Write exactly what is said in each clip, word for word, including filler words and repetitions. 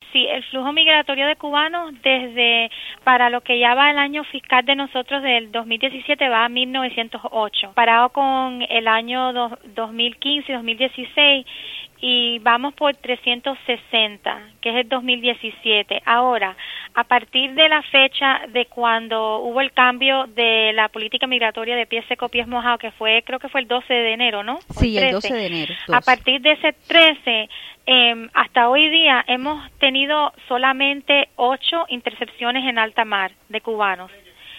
Sí, el flujo migratorio de cubanos desde para lo que ya va el año fiscal de nosotros del dos mil diecisiete va a mil novecientos ocho, parado con el año do, dos mil quince y dos mil dieciséis y vamos por trescientos sesenta, que es el dos mil diecisiete. Ahora, a partir de la fecha de cuando hubo el cambio de la política migratoria de pies seco, pies mojados, que fue, creo que fue el doce de enero, ¿no? Sí, el, el doce de enero. doce. A partir de ese trece, eh, hasta hoy día hemos tenido solamente ocho intercepciones en alta mar de cubanos,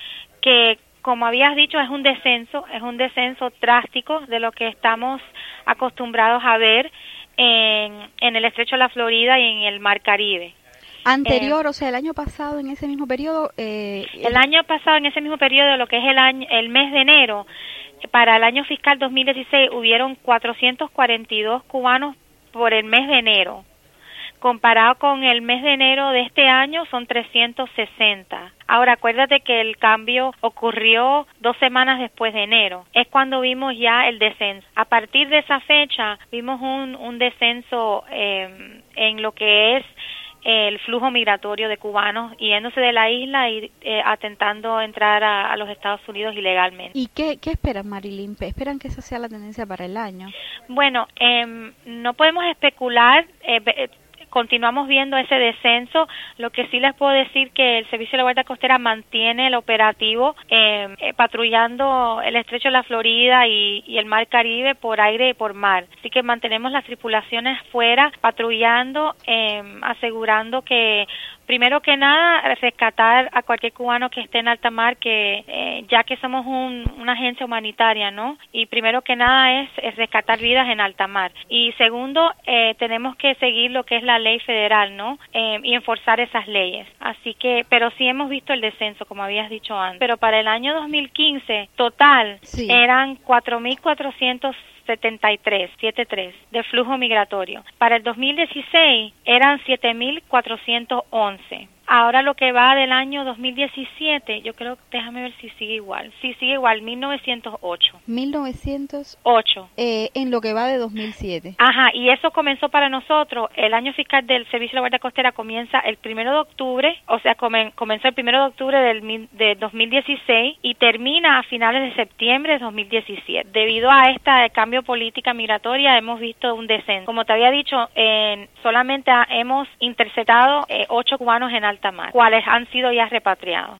que como habías dicho es un descenso, es un descenso drástico de lo que estamos acostumbrados a ver en, en el estrecho de la Florida y en el mar Caribe. Anterior, eh, o sea, el año pasado, en ese mismo periodo... Eh, el año pasado, en ese mismo periodo, lo que es el año, el mes de enero, para el año fiscal dos mil dieciséis, hubieron cuatrocientos cuarenta y dos cubanos por el mes de enero. Comparado con el mes de enero de este año, son trescientos sesenta. Ahora, acuérdate que el cambio ocurrió dos semanas después de enero. Es cuando vimos ya el descenso. A partir de esa fecha, vimos un, un descenso eh, en lo que es el flujo migratorio de cubanos yéndose de la isla y eh, atentando entrar a, a los Estados Unidos ilegalmente. ¿Y qué, qué esperan, Marilyn? ¿Esperan que esa sea la tendencia para el año? Bueno, eh, no podemos especular. Eh, Continuamos viendo ese descenso. Lo que sí les puedo decir que el Servicio de la Guardia Costera mantiene el operativo eh, eh, patrullando el estrecho de la Florida y, y el mar Caribe por aire y por mar. Así que mantenemos las tripulaciones fuera patrullando, eh, asegurando que primero que nada rescatar a cualquier cubano que esté en alta mar, que eh, ya que somos un, una agencia humanitaria, ¿no? Y primero que nada es, es rescatar vidas en alta mar. Y segundo, eh, tenemos que seguir lo que es la ley federal, ¿no? Eh, y enforzar esas leyes. Así que, pero sí hemos visto el descenso, como habías dicho antes. Pero para el año dos mil quince, total, sí, eran cuatro mil cuatrocientos setenta y tres, setenta y tres de flujo migratorio. Para el dos mil dieciséis eran siete mil cuatrocientos once. Ahora lo que va del año dos mil diecisiete, yo creo, déjame ver si sigue igual. Sí, sigue igual, mil novecientos ocho. mil novecientos ocho. Eh, en lo que va de dos mil siete. Ajá, y eso comenzó para nosotros, el año fiscal del Servicio de la Guardia Costera comienza el primero de octubre, o sea, comen, comenzó el primero de octubre del de dos mil dieciséis y termina a finales de septiembre de dos mil diecisiete. Debido a esta cambio política migratoria hemos visto un descenso. Como te había dicho, eh, solamente hemos interceptado eh, ocho cubanos en alta mar, cuales han sido ya repatriados.